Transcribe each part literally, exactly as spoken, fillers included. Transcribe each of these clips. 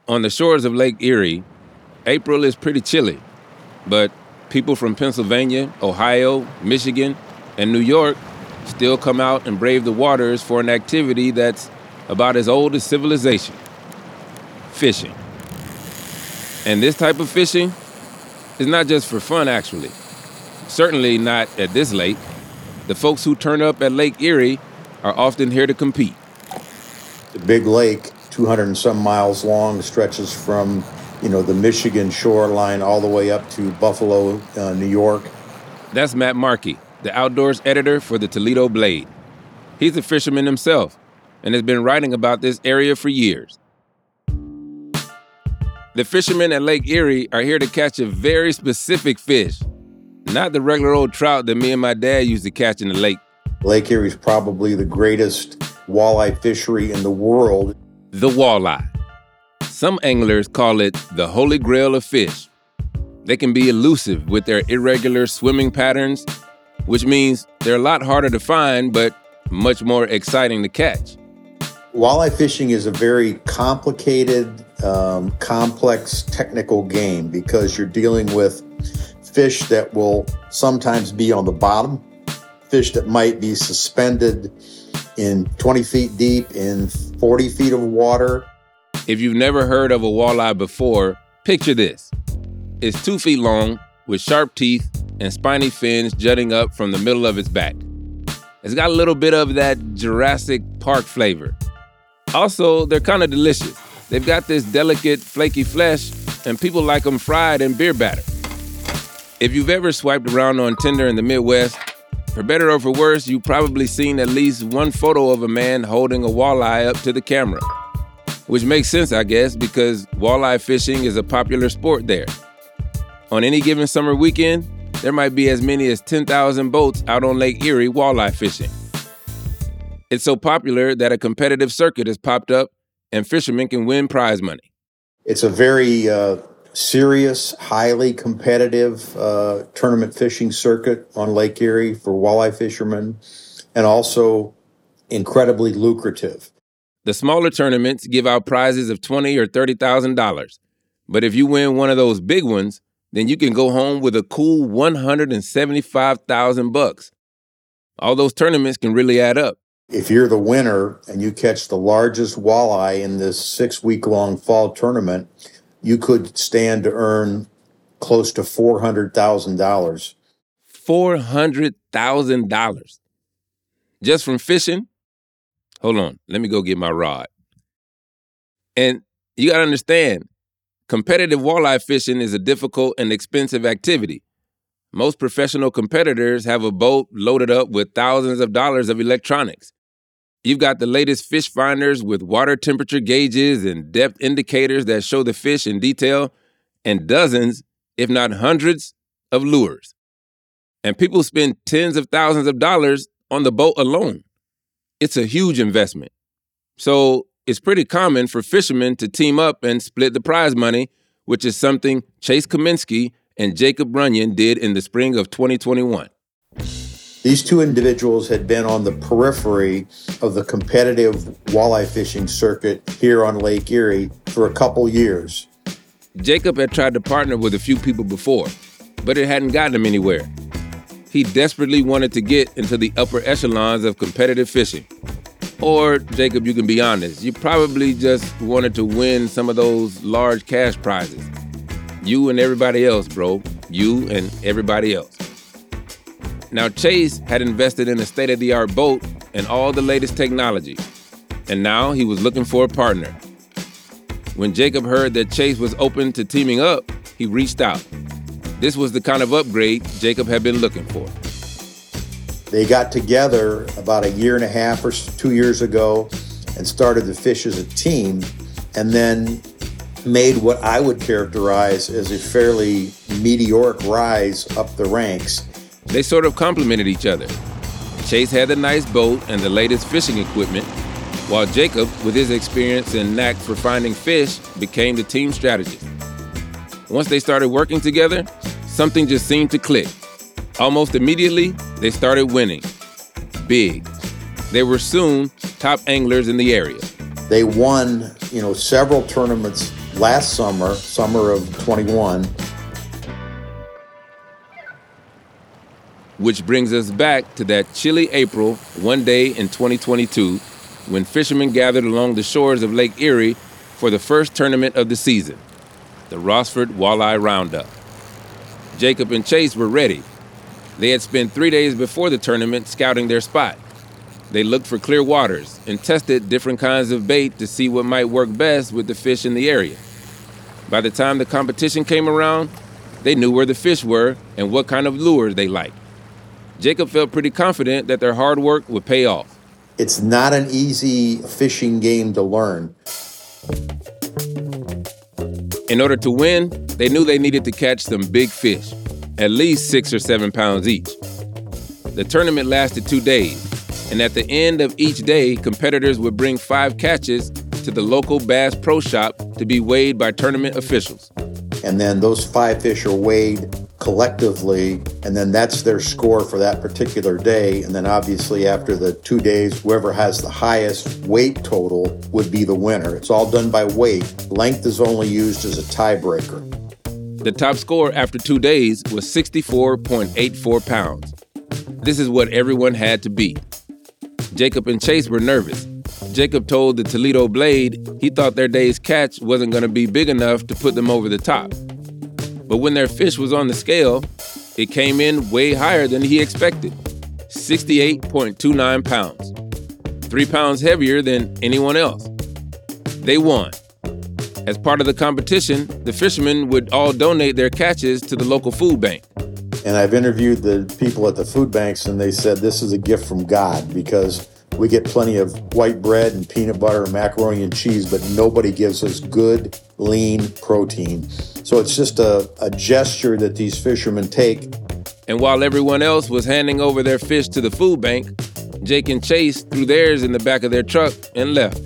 On the shores of Lake Erie, April is pretty chilly, but people from Pennsylvania, Ohio, Michigan, and New York still come out and brave the waters for an activity that's about as old as civilization: fishing. And this type of fishing is not just for fun, actually. Certainly not at this lake. The folks who turn up at Lake Erie are often here to compete. The big lake, two hundred and some miles long, stretches from, you know, the Michigan shoreline all the way up to Buffalo, uh, New York. That's Matt Markey, the outdoors editor for the Toledo Blade. He's a fisherman himself and has been writing about this area for years. The fishermen at Lake Erie are here to catch a very specific fish, not the regular old trout that me and my dad used to catch in the lake. Lake Erie is probably the greatest walleye fishery in the world. The walleye. Some anglers call it the holy grail of fish. They can be elusive with their irregular swimming patterns, which means they're a lot harder to find, but much more exciting to catch. Walleye fishing is a very complicated, um, complex, technical game because you're dealing with fish that will sometimes be on the bottom, fish that might be suspended in twenty feet deep, in forty feet of water. If you've never heard of a walleye before, picture this. It's two feet long with sharp teeth and spiny fins jutting up from the middle of its back. It's got a little bit of that Jurassic Park flavor. Also, they're kind of delicious. They've got this delicate, flaky flesh, and people like them fried in beer batter. If you've ever swiped around on Tinder in the Midwest, for better or for worse, you've probably seen at least one photo of a man holding a walleye up to the camera. Which makes sense, I guess, because walleye fishing is a popular sport there. On any given summer weekend, there might be as many as ten thousand boats out on Lake Erie walleye fishing. It's so popular that a competitive circuit has popped up and fishermen can win prize money. It's a very uh, serious, highly competitive uh, tournament fishing circuit on Lake Erie for walleye fishermen, and also incredibly lucrative. The smaller tournaments give out prizes of twenty thousand dollars or thirty thousand dollars. But if you win one of those big ones, then you can go home with a cool one hundred seventy-five thousand bucks. All those tournaments can really add up. If you're the winner and you catch the largest walleye in this six-week-long fall tournament, you could stand to earn close to four hundred thousand dollars. four hundred thousand dollars. Just from fishing? Hold on, let me go get my rod. And you gotta understand, competitive walleye fishing is a difficult and expensive activity. Most professional competitors have a boat loaded up with thousands of dollars of electronics. You've got the latest fish finders with water temperature gauges and depth indicators that show the fish in detail, and dozens, if not hundreds, of lures. And people spend tens of thousands of dollars on the boat alone. It's a huge investment. So it's pretty common for fishermen to team up and split the prize money, which is something Chase Kaminsky and Jacob Runyon did in the spring of twenty twenty-one. These two individuals had been on the periphery of the competitive walleye fishing circuit here on Lake Erie for a couple years. Jacob had tried to partner with a few people before, but it hadn't gotten him anywhere. He desperately wanted to get into the upper echelons of competitive fishing. Or, Jacob, you can be honest, you probably just wanted to win some of those large cash prizes. You and everybody else, bro. You and everybody else. Now, Chase had invested in a state-of-the-art boat and all the latest technology, and now he was looking for a partner. When Jacob heard that Chase was open to teaming up, he reached out. This was the kind of upgrade Jacob had been looking for. They got together about a year and a half or two years ago and started to fish as a team, and then made what I would characterize as a fairly meteoric rise up the ranks. They sort of complemented each other. Chase had the nice boat and the latest fishing equipment, while Jacob, with his experience and knack for finding fish, became the team strategist. Once they started working together, something just seemed to click. Almost immediately, they started winning. Big. They were soon top anglers in the area. They won, you know, several tournaments last summer, summer of twenty-one. Which brings us back to that chilly April, one day in twenty twenty-two, when fishermen gathered along the shores of Lake Erie for the first tournament of the season, the Rossford Walleye Roundup. Jacob and Chase were ready. They had spent three days before the tournament scouting their spot. They looked for clear waters and tested different kinds of bait to see what might work best with the fish in the area. By the time the competition came around, they knew where the fish were and what kind of lures they liked. Jacob felt pretty confident that their hard work would pay off. It's not an easy fishing game to learn. In order to win, they knew they needed to catch some big fish, at least six or seven pounds each. The tournament lasted two days, and at the end of each day, competitors would bring five catches to the local Bass Pro Shop to be weighed by tournament officials. And then those five fish are weighed collectively, and then that's their score for that particular day. And then obviously after the two days, whoever has the highest weight total would be the winner. It's all done by weight. Length is only used as a tiebreaker. The top score after two days was sixty-four point eight four pounds. This is what everyone had to beat. Jacob and Chase were nervous. Jacob told the Toledo Blade he thought their day's catch wasn't going to be big enough to put them over the top. But when their fish was on the scale, it came in way higher than he expected, sixty-eight point two nine pounds, three pounds heavier than anyone else. They won. As part of the competition, the fishermen would all donate their catches to the local food bank. And I've interviewed the people at the food banks, and they said this is a gift from God because we get plenty of white bread and peanut butter and macaroni and cheese, but nobody gives us good, lean protein. So it's just a, a gesture that these fishermen take. And while everyone else was handing over their fish to the food bank, Jake and Chase threw theirs in the back of their truck and left.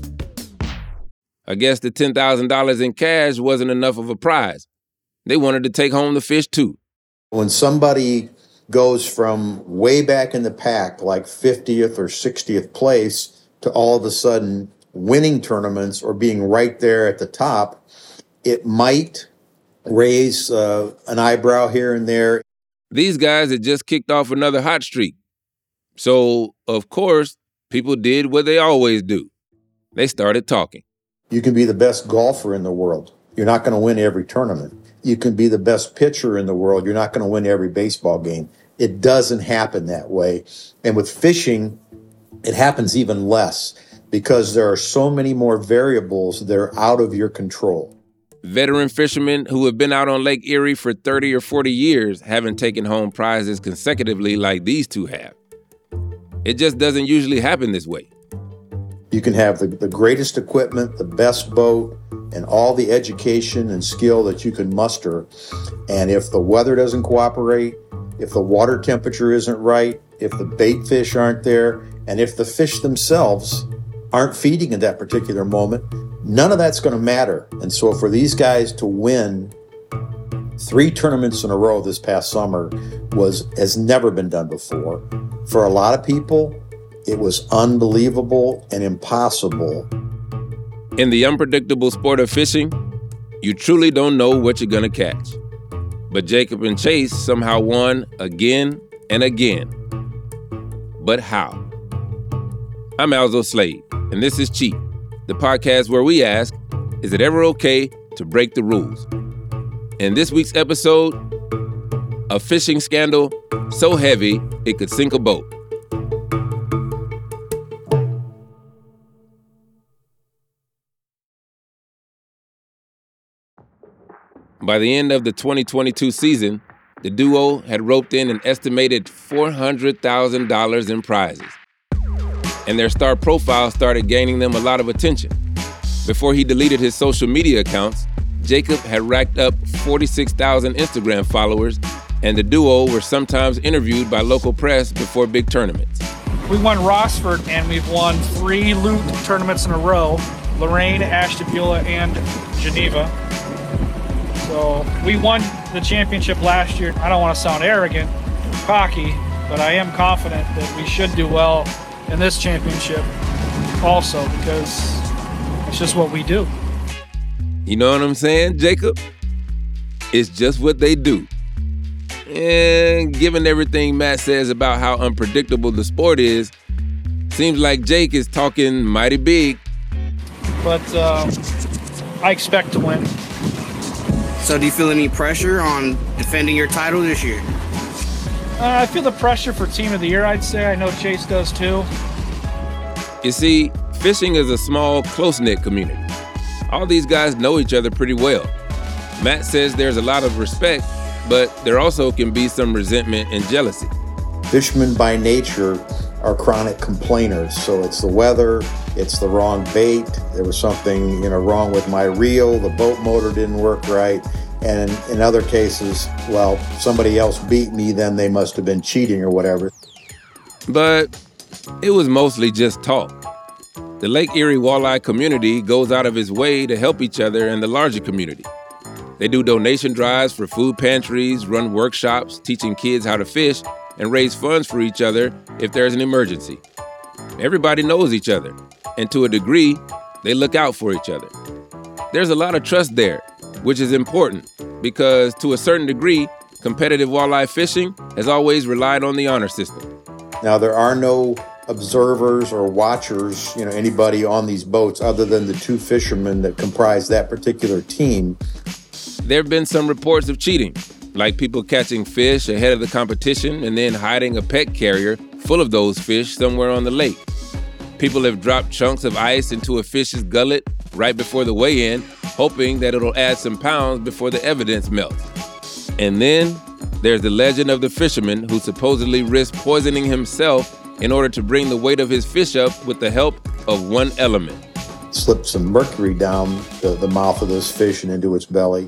I guess the ten thousand dollars in cash wasn't enough of a prize. They wanted to take home the fish too. When somebody goes from way back in the pack, like fiftieth or sixtieth place, to all of a sudden winning tournaments or being right there at the top, it might raise uh, an eyebrow here and there. These guys had just kicked off another hot streak. So, of course, people did what they always do. They started talking. You can be the best golfer in the world. You're not going to win every tournament. You can be the best pitcher in the world. You're not going to win every baseball game. It doesn't happen that way. And with fishing, it happens even less because there are so many more variables that are out of your control. Veteran fishermen who have been out on Lake Erie for thirty or forty years haven't taken home prizes consecutively like these two have. It just doesn't usually happen this way. You can have the, the greatest equipment, the best boat, and all the education and skill that you can muster. And if the weather doesn't cooperate, if the water temperature isn't right, if the bait fish aren't there, and if the fish themselves aren't feeding at that particular moment, none of that's going to matter. And so for these guys to win three tournaments in a row this past summer was has never been done before. For a lot of people, it was unbelievable and impossible. In the unpredictable sport of fishing, you truly don't know what you're going to catch. But Jacob and Chase somehow won again and again. But how? I'm Alzo Slade, and this is Cheat, the podcast where we ask, is it ever okay to break the rules? In this week's episode, a fishing scandal so heavy it could sink a boat. By the end of the twenty twenty-two season, the duo had roped in an estimated four hundred thousand dollars in prizes. And their star profile started gaining them a lot of attention. Before he deleted his social media accounts, Jacob had racked up forty-six thousand Instagram followers, and the duo were sometimes interviewed by local press before big tournaments. We won Rossford, and we've won three Loot tournaments in a row, Lorraine, Ashtabula, and Geneva. So we won the championship last year. I don't want to sound arrogant or cocky, but I am confident that we should do well in this championship also because it's just what we do. You know what I'm saying, Jacob? It's just what they do. And given everything Matt says about how unpredictable the sport is, seems like Jake is talking mighty big. But uh, I expect to win. So do you feel any pressure on defending your title this year? Uh, I feel the pressure for Team of the Year, I'd say. I know Chase does too. You see, fishing is a small, close-knit community. All these guys know each other pretty well. Matt says there's a lot of respect, but there also can be some resentment and jealousy. Fishermen by nature are chronic complainers. So it's the weather, it's the wrong bait, there was something, you know, wrong with my reel, the boat motor didn't work right. And in other cases, well, somebody else beat me, then they must have been cheating or whatever. But it was mostly just talk. The Lake Erie Walleye community goes out of its way to help each other and the larger community. They do donation drives for food pantries, run workshops teaching kids how to fish, and raise funds for each other if there's an emergency. Everybody knows each other, and to a degree, they look out for each other. There's a lot of trust there, which is important because to a certain degree, competitive walleye fishing has always relied on the honor system. Now, there are no observers or watchers, you know, anybody on these boats other than the two fishermen that comprise that particular team. There have been some reports of cheating, like people catching fish ahead of the competition and then hiding a pet carrier full of those fish somewhere on the lake. People have dropped chunks of ice into a fish's gullet right before the weigh-in, hoping that it'll add some pounds before the evidence melts. And then there's the legend of the fisherman who supposedly risked poisoning himself in order to bring the weight of his fish up with the help of one element. Slipped some mercury down the, the mouth of this fish and into its belly.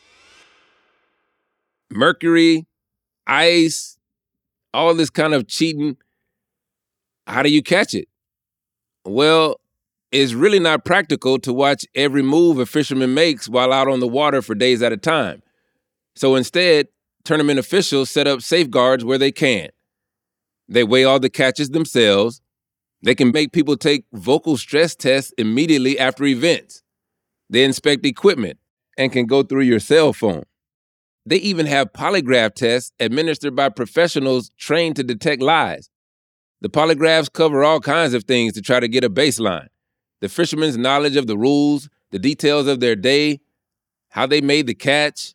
Mercury, ice, all this kind of cheating. How do you catch it? Well, it's really not practical to watch every move a fisherman makes while out on the water for days at a time. So instead, tournament officials set up safeguards where they can. They weigh all the catches themselves. They can make people take vocal stress tests immediately after events. They inspect equipment and can go through your cell phone. They even have polygraph tests administered by professionals trained to detect lies. The polygraphs cover all kinds of things to try to get a baseline. The fishermen's knowledge of the rules, the details of their day, how they made the catch.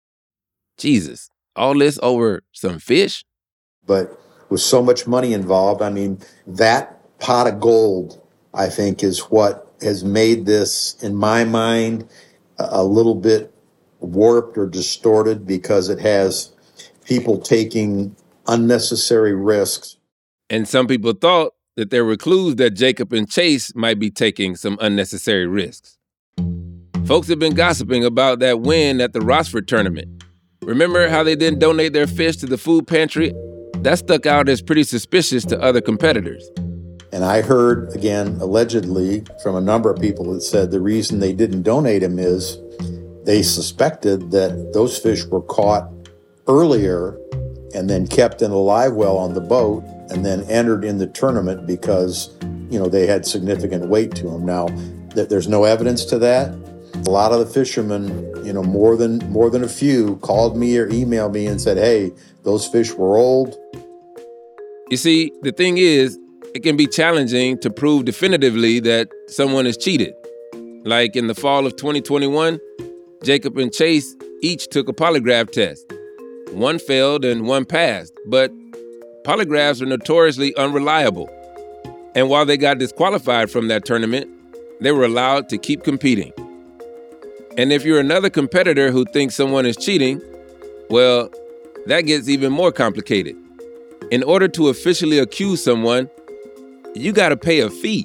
Jesus, all this over some fish? But with so much money involved, I mean, that pot of gold, I think, is what has made this, in my mind, a little bit warped or distorted because it has people taking unnecessary risks. And some people thought that there were clues that Jacob and Chase might be taking some unnecessary risks. Folks have been gossiping about that win at the Rossford tournament. Remember how they didn't donate their fish to the food pantry? That stuck out as pretty suspicious to other competitors. And I heard, again, allegedly, from a number of people that said the reason they didn't donate them is they suspected that those fish were caught earlier and then kept in a live well on the boat and then entered in the tournament because, you know, they had significant weight to them. Now, that there's no evidence to that. A lot of the fishermen, you know, more than more than a few called me or emailed me and said, hey, those fish were old. You see, the thing is, it can be challenging to prove definitively that someone has cheated. Like in the fall of twenty twenty-one, Jacob and Chase each took a polygraph test. One failed and one passed, but polygraphs are notoriously unreliable. And while they got disqualified from that tournament, they were allowed to keep competing. And if you're another competitor who thinks someone is cheating, well, that gets even more complicated. In order to officially accuse someone, you got to pay a fee.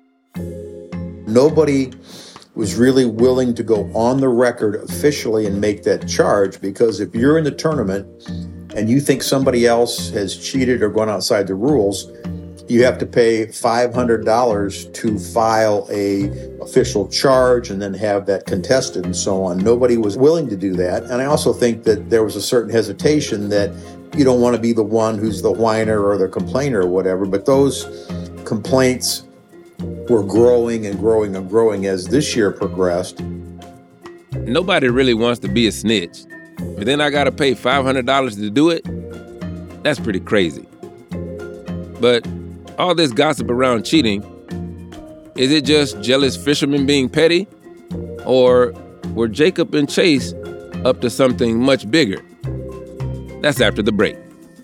Nobody was really willing to go on the record officially and make that charge, because if you're in the tournament and you think somebody else has cheated or gone outside the rules, you have to pay five hundred dollars to file a official charge and then have that contested and so on. Nobody was willing to do that. And I also think that there was a certain hesitation that you don't want to be the one who's the whiner or the complainer or whatever, but those complaints were growing and growing and growing as this year progressed. Nobody really wants to be a snitch, but then I gotta pay five hundred dollars to do it? That's pretty crazy. But all this gossip around cheating, is it just jealous fishermen being petty? Or were Jacob and Chase up to something much bigger? That's after the break.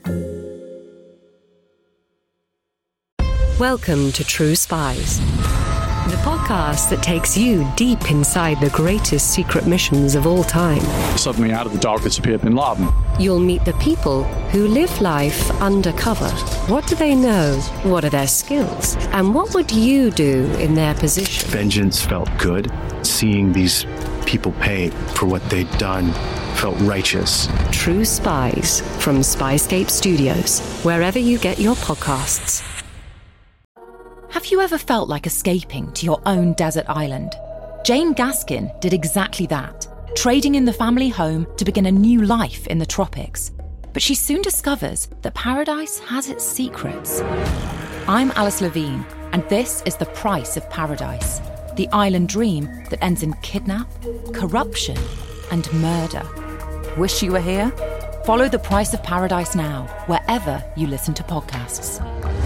Welcome to True Spies, the podcast that takes you deep inside the greatest secret missions of all time. Suddenly out of the darkness appeared Bin Laden. You'll meet the people who live life undercover. What do they know? What are their skills? And what would you do in their position? Vengeance felt good. Seeing these people pay for what they'd done felt righteous. True Spies from Spyscape Studios, wherever you get your podcasts. Have you ever felt like escaping to your own desert island? Jane Gaskin did exactly that, trading in the family home to begin a new life in the tropics. But she soon discovers that paradise has its secrets. I'm Alice Levine, and this is The Price of Paradise, the island dream that ends in kidnap, corruption, and murder. Wish you were here? Follow The Price of Paradise now, wherever you listen to podcasts.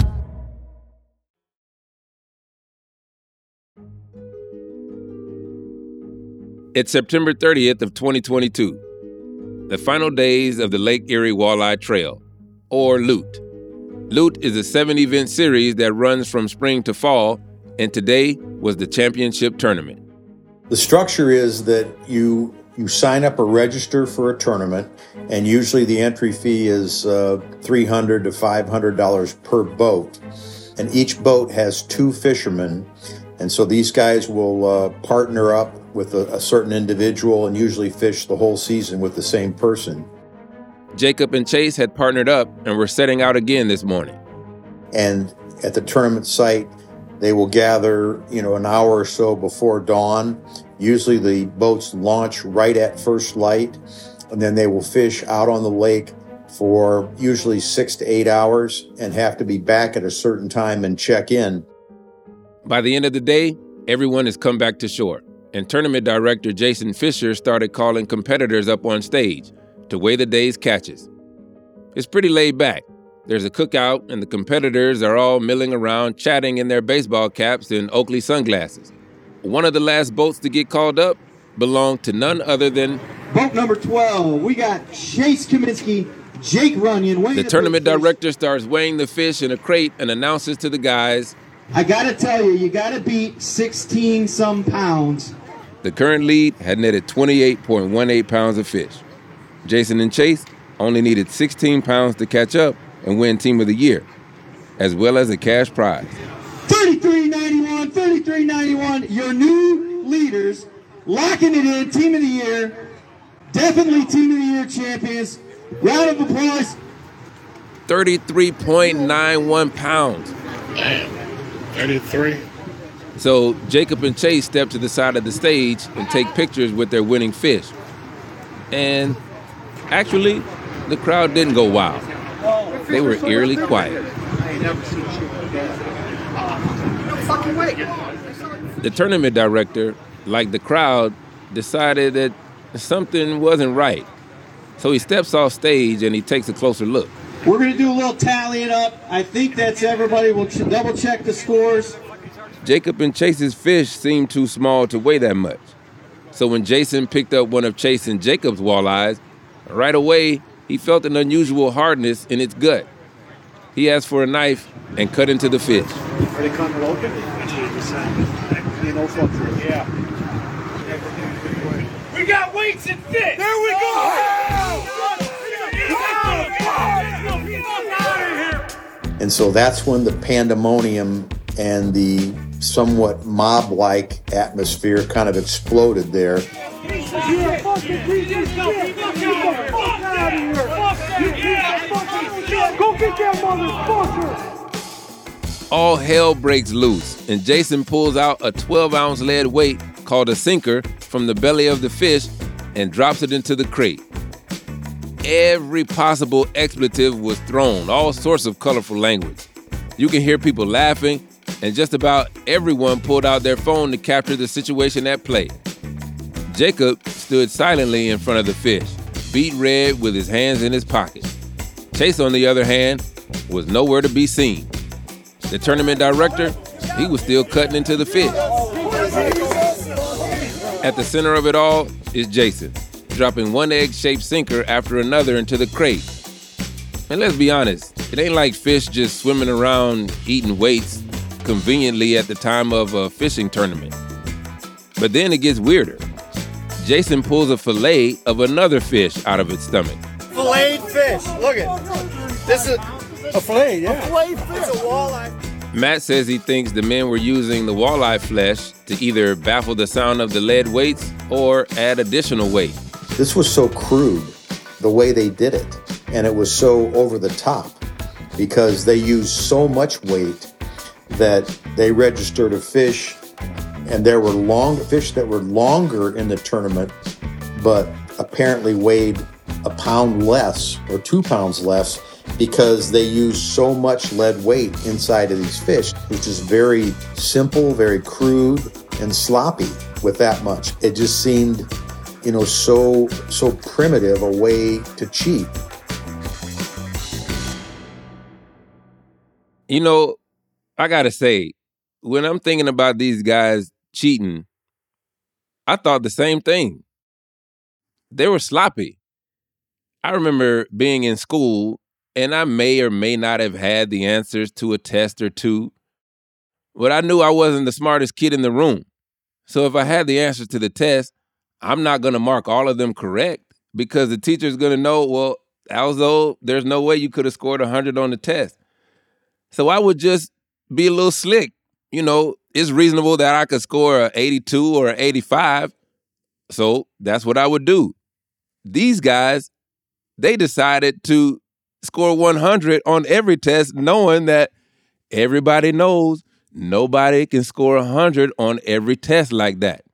It's September thirtieth of twenty twenty-two, the final days of the Lake Erie Walleye Trail, or Loot. Loot is a seven-event series that runs from spring to fall, and today was the championship tournament. The structure is that you you sign up or register for a tournament, and usually the entry fee is uh, three hundred dollars to five hundred dollars per boat. And each boat has two fishermen, and so these guys will uh, partner up with a, a certain individual and usually fish the whole season with the same person. Jacob and Chase had partnered up and were setting out again this morning. And at the tournament site, they will gather, you know, an hour or so before dawn. Usually the boats launch right at first light, and then they will fish out on the lake for usually six to eight hours and have to be back at a certain time and check in. By the end of the day, everyone has come back to shore, and tournament director Jason Fisher started calling competitors up on stage to weigh the day's catches. It's pretty laid back. There's a cookout, and the competitors are all milling around, chatting in their baseball caps and Oakley sunglasses. One of the last boats to get called up belonged to none other than boat number twelve. We got Chase Kaminsky, Jake Runyon. The tournament director starts weighing the fish in a crate and announces to the guys, I gotta tell you, you gotta beat sixteen some pounds. The current lead had netted twenty-eight point one eight pounds of fish. Jason and Chase only needed sixteen pounds to catch up and win Team of the Year, as well as a cash prize. thirty-three ninety-one, thirty-three ninety-one, your new leaders, locking it in, Team of the Year, definitely Team of the Year champions. Round of applause. thirty-three point nine one pounds. Damn, thirty-three. So Jacob and Chase step to the side of the stage and take pictures with their winning fish. And actually, the crowd didn't go wild. They were eerily quiet. The tournament director, like the crowd, decided that something wasn't right. So he steps off stage and he takes a closer look. We're going to do a little tallying up. I think that's everybody. We'll ch- double check the scores. Jacob and Chase's fish seemed too small to weigh that much. So when Jason picked up one of Chase and Jacob's walleyes, right away he felt an unusual hardness in its gut. He asked for a knife and cut into the fish. Are they coming open? Yeah. We got weights and fish! There we go! And so that's when the pandemonium and the somewhat mob-like atmosphere kind of exploded there. All hell breaks loose, and Jason pulls out a twelve-ounce lead weight called a sinker from the belly of the fish and drops it into the crate. Every possible expletive was thrown, all sorts of colorful language. You can hear people laughing, and just about everyone pulled out their phone to capture the situation at play. Jacob, still stood silently in front of the fish, beet red with his hands in his pockets. Chase, on the other hand, was nowhere to be seen. The tournament director, he was still cutting into the fish. At the center of it all is Jason, dropping one egg-shaped sinker after another into the crate. And let's be honest, it ain't like fish just swimming around eating weights conveniently at the time of a fishing tournament. But then it gets weirder. Jason pulls a fillet of another fish out of its stomach. Filleted fish. Look at this is a fillet, yeah. A filleted fish. It's a walleye. Matt says he thinks the men were using the walleye flesh to either baffle the sound of the lead weights or add additional weight. This was so crude, the way they did it, and it was so over the top because they used so much weight that they registered a fish, and there were long fish that were longer in the tournament, but apparently weighed a pound less or two pounds less because they used so much lead weight inside of these fish, which is very simple, very crude, and sloppy with that much. It just seemed, you know, so so primitive a way to cheat. You know, I gotta say, when I'm thinking about these guys cheating, I thought the same thing. They were sloppy. I remember being in school, and I may or may not have had the answers to a test or two, but I knew I wasn't the smartest kid in the room. So if I had the answers to the test, I'm not going to mark all of them correct because the teacher's going to know, well, Alzo, there's no way you could have scored one hundred on the test. So I would just be a little slick. You know, it's reasonable that I could score an eighty-two or an eighty-five, so that's what I would do. These guys, they decided to score one hundred on every test, knowing that everybody knows nobody can score one hundred on every test like that.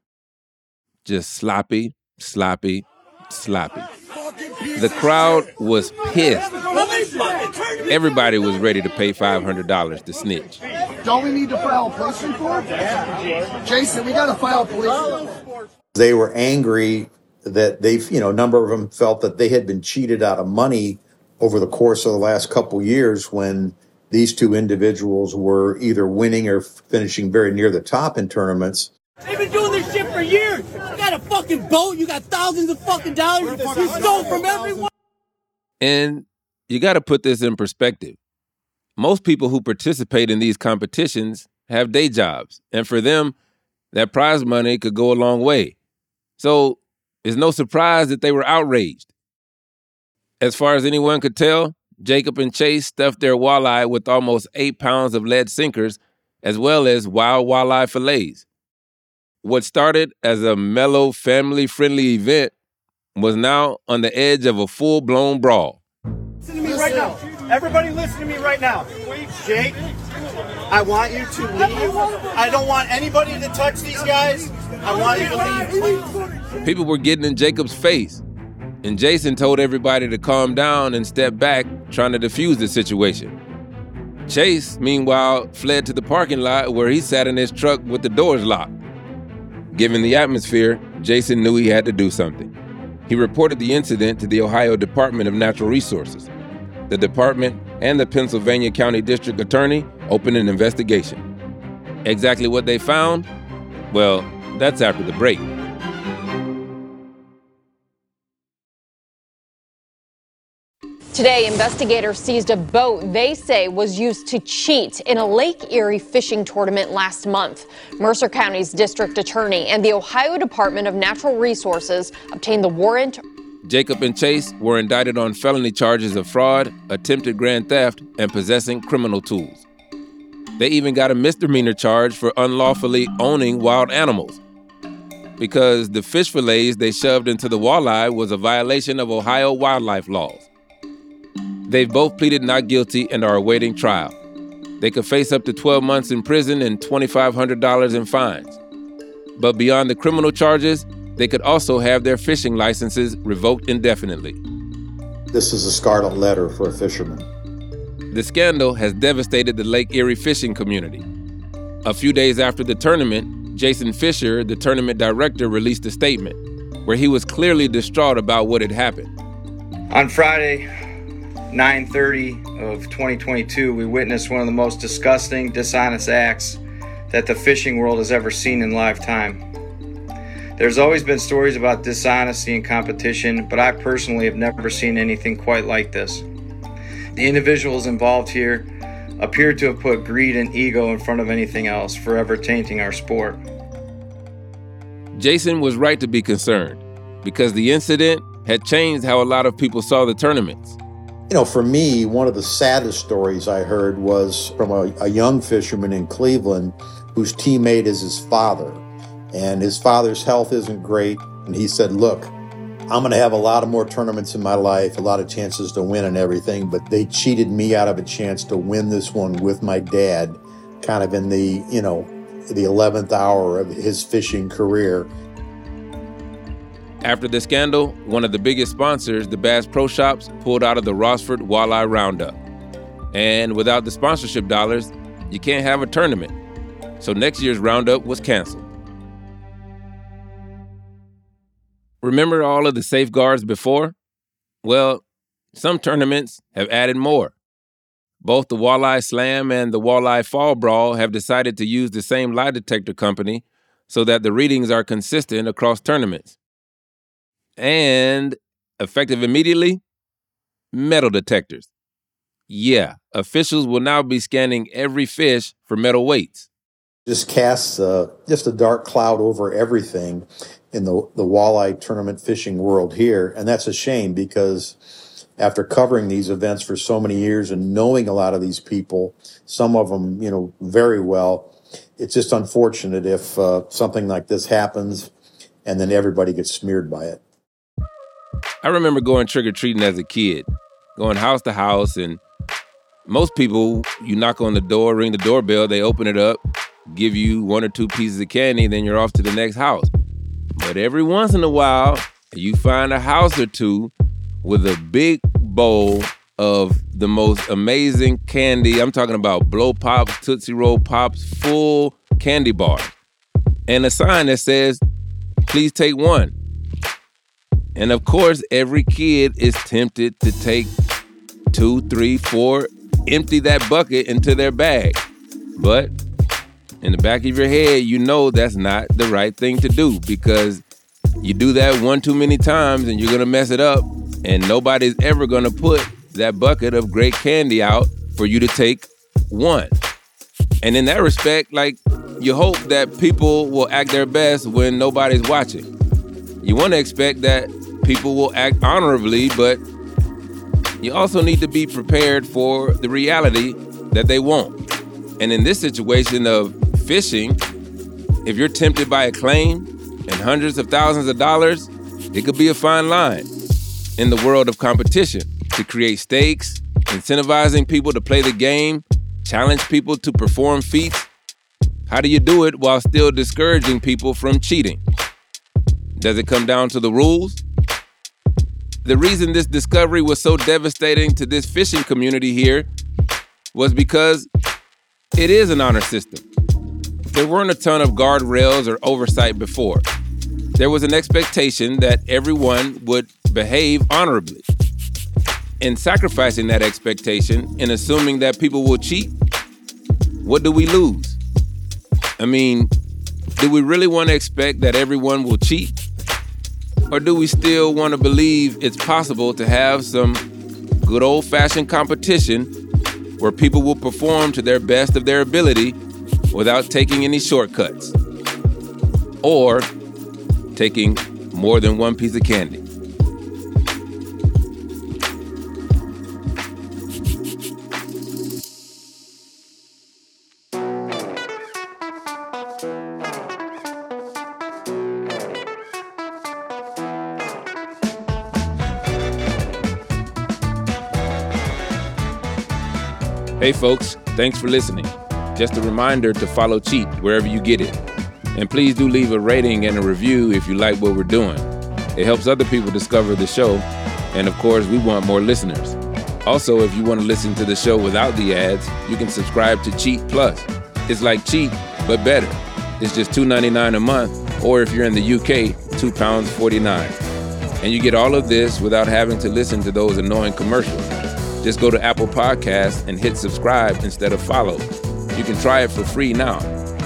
Just sloppy, sloppy, sloppy. The crowd was pissed. Everybody was ready to pay five hundred dollars to snitch. Don't we need to file a police report? Jason, we got to file a police report. They were angry that they, you know, a number of them felt that they had been cheated out of money over the course of the last couple years when these two individuals were either winning or finishing very near the top in tournaments. They've been doing this shit for years. You got a fucking boat. You got thousands of fucking dollars. You stole from everyone. And you got to put this in perspective. Most people who participate in these competitions have day jobs. And for them, that prize money could go a long way. So it's no surprise that they were outraged. As far as anyone could tell, Jacob and Chase stuffed their walleye with almost eight pounds of lead sinkers, as well as wild walleye fillets. What started as a mellow, family-friendly event was now on the edge of a full-blown brawl. Listen to me right now. Everybody listen to me right now. Jake, I want you to leave. I don't want anybody to touch these guys. I want you to leave. People were getting in Jacob's face, and Jason told everybody to calm down and step back, trying to defuse the situation. Chase, meanwhile, fled to the parking lot where he sat in his truck with the doors locked. Given the atmosphere, Jason knew he had to do something. He reported the incident to the Ohio Department of Natural Resources. The department and the Pennsylvania County District Attorney opened an investigation. Exactly what they found? Well, that's after the break. Today, investigators seized a boat they say was used to cheat in a Lake Erie fishing tournament last month. Mercer County's district attorney and the Ohio Department of Natural Resources obtained the warrant. Jacob and Chase were indicted on felony charges of fraud, attempted grand theft, and possessing criminal tools. They even got a misdemeanor charge for unlawfully owning wild animals, because the fish fillets they shoved into the walleye was a violation of Ohio wildlife laws. They've both pleaded not guilty and are awaiting trial. They could face up to twelve months in prison and twenty-five hundred dollars in fines. But beyond the criminal charges, they could also have their fishing licenses revoked indefinitely. This is a scarlet letter for a fisherman. The scandal has devastated the Lake Erie fishing community. A few days after the tournament, Jason Fisher, the tournament director, released a statement. where he was clearly distraught about what had happened. On Friday, nine thirty of twenty twenty-two, we witnessed one of the most disgusting, dishonest acts that the fishing world has ever seen in lifetime. There's always been stories about dishonesty and competition, but I personally have never seen anything quite like this. The individuals involved here appear to have put greed and ego in front of anything else, forever tainting our sport. Jason was right to be concerned because the incident had changed how a lot of people saw the tournaments. You know, for me, one of the saddest stories I heard was from a, a young fisherman in Cleveland whose teammate is his father. And his father's health isn't great. And he said, look, I'm going to have a lot of more tournaments in my life, a lot of chances to win and everything, but they cheated me out of a chance to win this one with my dad, kind of in the, you know, the eleventh hour of his fishing career. After the scandal, one of the biggest sponsors, the Bass Pro Shops, pulled out of the Rossford Walleye Roundup. And without the sponsorship dollars, you can't have a tournament. So next year's roundup was canceled. Remember all of the safeguards before? Well, some tournaments have added more. Both the Walleye Slam and the Walleye Fall Brawl have decided to use the same lie detector company so that the readings are consistent across tournaments. And, effective immediately, metal detectors. Yeah, officials will now be scanning every fish for metal weights. Just casts uh, just a dark cloud over everything in the, the walleye tournament fishing world here. And that's a shame because after covering these events for so many years and knowing a lot of these people, some of them, you know, very well, it's just unfortunate if uh, something like this happens and then everybody gets smeared by it. I remember going trick-or-treating as a kid, going house to house, and most people, you knock on the door, ring the doorbell, they open it up, give you one or two pieces of candy, then you're off to the next house. But every once in a while, you find a house or two with a big bowl of the most amazing candy. I'm talking about Blow Pops, Tootsie Roll Pops, full candy bars. And a sign that says, please take one. And of course, every kid is tempted to take two, three, four, empty that bucket into their bag. But in the back of your head, you know that's not the right thing to do because you do that one too many times and you're gonna mess it up and nobody's ever gonna put that bucket of great candy out for you to take one. And in that respect, like, you hope that people will act their best when nobody's watching. You wanna expect that people will act honorably, but you also need to be prepared for the reality that they won't. And in this situation of fishing, if you're tempted by a claim and hundreds of thousands of dollars, it could be a fine line in the world of competition to create stakes, incentivizing people to play the game, challenge people to perform feats. How do you do it while still discouraging people from cheating? Does it come down to the rules? The reason this discovery was so devastating to this fishing community here was because it is an honor system. There weren't a ton of guardrails or oversight before. There was an expectation that everyone would behave honorably. In sacrificing that expectation and assuming that people will cheat, what do we lose? I mean, do we really want to expect that everyone will cheat? Or do we still want to believe it's possible to have some good old-fashioned competition where people will perform to their best of their ability without taking any shortcuts or taking more than one piece of candy? Hey folks, thanks for listening. Just a reminder to follow Cheat wherever you get it. And please do leave a rating and a review if you like what we're doing. It helps other people discover the show. And of course, we want more listeners. Also, if you want to listen to the show without the ads, you can subscribe to Cheat Plus. It's like Cheat, but better. It's just two dollars and ninety-nine cents a month, Or if you're in the U K, two pounds forty-nine. And you get all of this without having to listen to those annoying commercials. Just go to Apple Podcasts and hit subscribe instead of follow. You can try it for free now.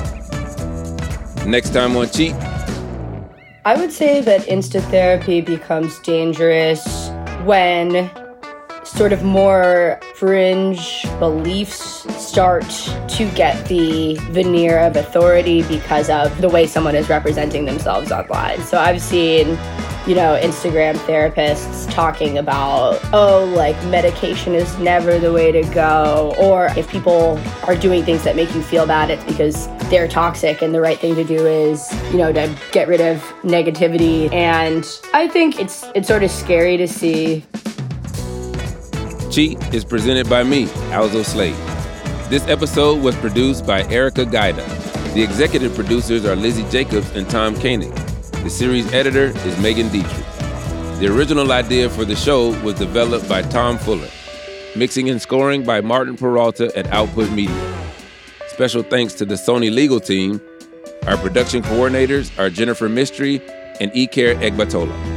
Next time on Cheat. I would say that instant therapy becomes dangerous when sort of more fringe beliefs start to get the veneer of authority because of the way someone is representing themselves online. So I've seen, you know, Instagram therapists talking about, oh, like medication is never the way to go. Or if people are doing things that make you feel bad, it's because they're toxic and the right thing to do is, you know, to get rid of negativity. And I think it's it's sort of scary to see. Cheat is presented by me, Alzo Slade. This episode was produced by Erica Gaida. The executive producers are Lizzie Jacobs and Tom Koenig. The series editor is Megan Dietrich. The original idea for the show was developed by Tom Fuller. Mixing and scoring by Martin Peralta at Output Media. Special thanks to the Sony legal team. Our production coordinators are Jennifer Mistry and Iker Egbatola.